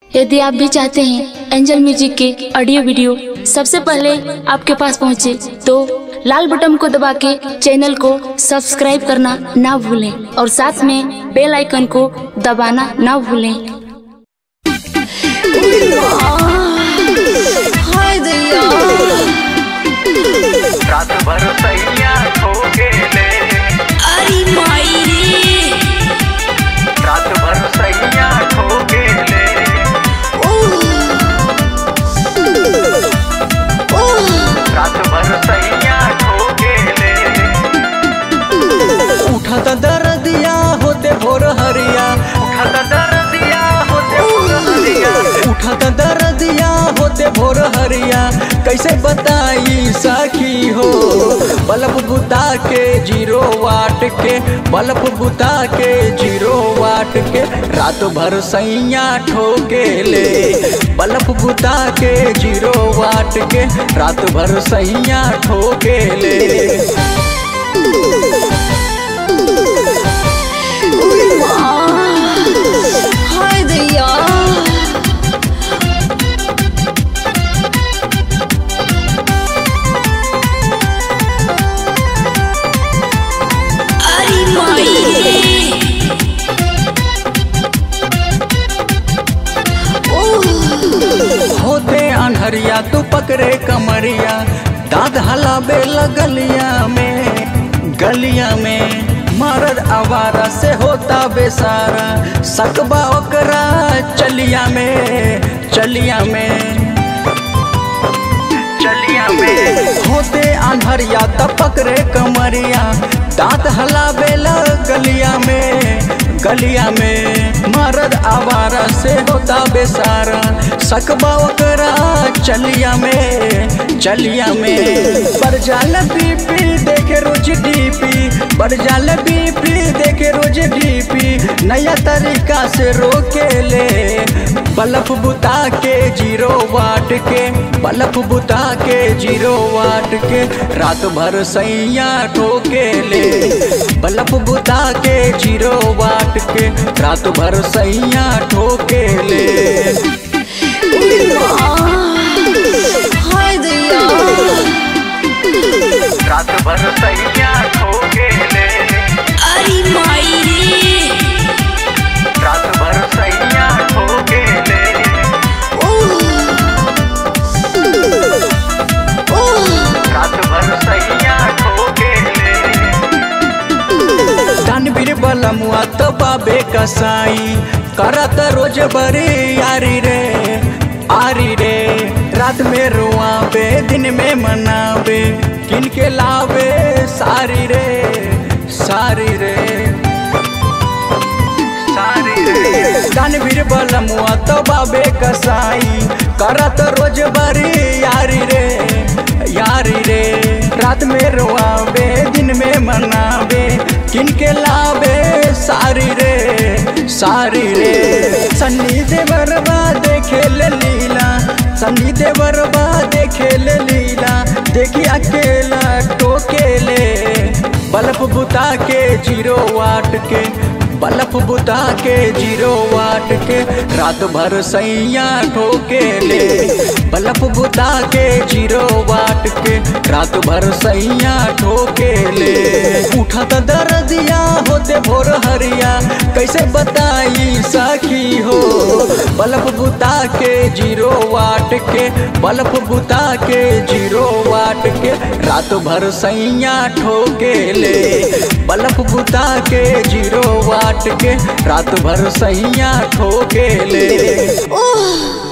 यदि आप भी चाहते हैं एंजल म्यूजिक के ऑडियो वीडियो सबसे पहले आपके पास पहुंचे, तो लाल बटन को दबा के चैनल को सब्सक्राइब करना ना भूलें और साथ में बेल आइकन को दबाना ना भूलें। रात भर सैया खो गेले, अरे माई रे, रात भर सैया खो गेले, रात भर सैया खो गेले। उठत दर्दिया होते भोर हरिया, उठत दर्दिया होते भोर हरिया, उठत दर्दिया होते भोर हरिया। कैसे बताई सखी हो, बल्ब बुता के 0 वाट के, बल्ब बुता के 0 वाट के। रात भर सैया ठोकेले, बल्ब बुता के 0 वाट के। रात भर सैया ठोकेले। हाय दैया, अरे माई रे, होते अनहरिया तू पकड़े कमरिया, दाद हलाबे गलिया में, गलिया में। मर्द आवारा से होता बेसारा, सकबा ओकरा चलिया में, चलिया में, चलिया में। होते अनहरिया त पकड़े कमरिया, दांत हलाबे गलिया में, गलिया में। मर्द आवारा से होता बेसारा, सकबा ओकरा चलिया में, चलिया में। बरजाल बीपी देखे रोज डीपी, बरजाल बीपी देखे रोज डीपी। नया तरीका से रोकेले, बल्ब बुता के 0 वाट के, बल्ब बुता के 0 वाट के। रात भर सैया ठोकेले, बल्ब बुता के 0 वाट के। रात भर सैया ठोकेले। हाय दैया, रात भर सैया खो गेले, अरे माई रे, रात भर सैया खो गेले, रात भर सैया खो गेले। दानवीर बलमुआ तो बाबे कसाई, करत रोज बड़ी यारी रे, आरी रे। रात में रुआवे दिन में मनावे, किन के लावे सारी रे, सारी रे, सारी रे। दानवीर बलमुआ तो बाबे कसाई, करत रोज बड़ी यारी रे, यारी रे। रात में रुआवे दिन में मनावे, किनके लावे सारी रे, सारी रे। सन्नी देवरबा देखे लीला, सन्नी देवरबा देखे लीला। देखी अकेला टोकेले, बल्ब बुता के 0 वाट के, बल्ब बुता के 0 वाट के। रात भर सैया ठोकेले, बल्ब बुता के 0 वाट के। रात भर सैया ठोकेले। उठत दर्दिया होते भोर हरिया, कैसे बताई सखी हो, बल्ब बुता के 0 वाट के, बल्ब बुता के 0 वाट के। रात भर सैया ठोकेले, बल्ब बुता के 0 वाट के। रात भर सैया ठोकेले।